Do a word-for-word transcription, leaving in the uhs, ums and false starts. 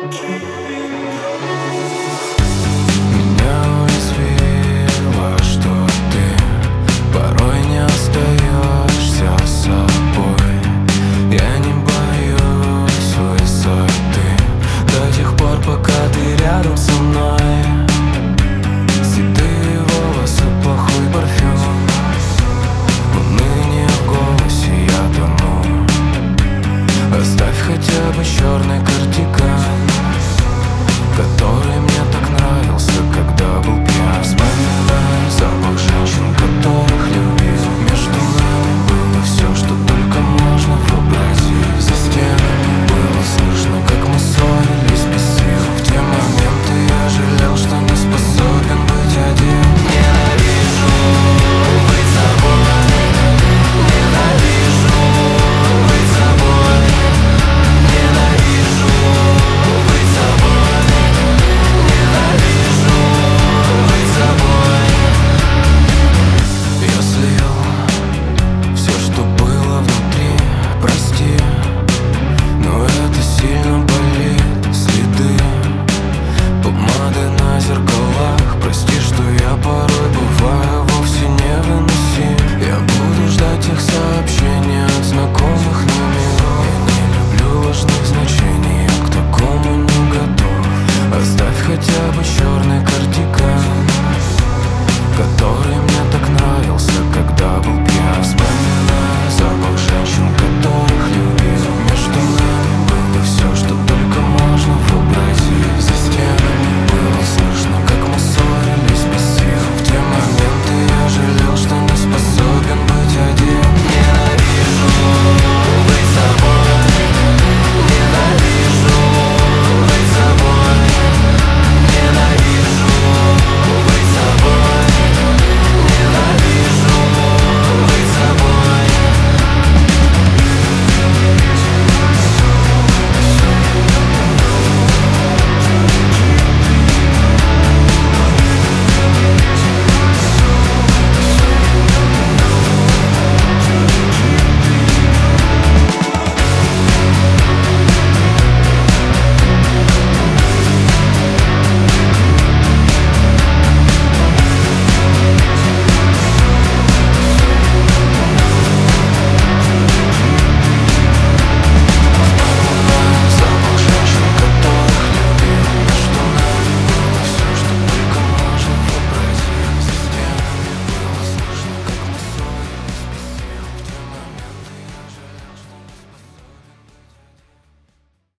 Меня уязвило, что ты порой не остаешься собой. Я не боюсь высоты до тех пор, пока ты рядом со мной. Седые волосы, плохой парфюм, уныние в голосе, я тону. Оставь хотя бы черный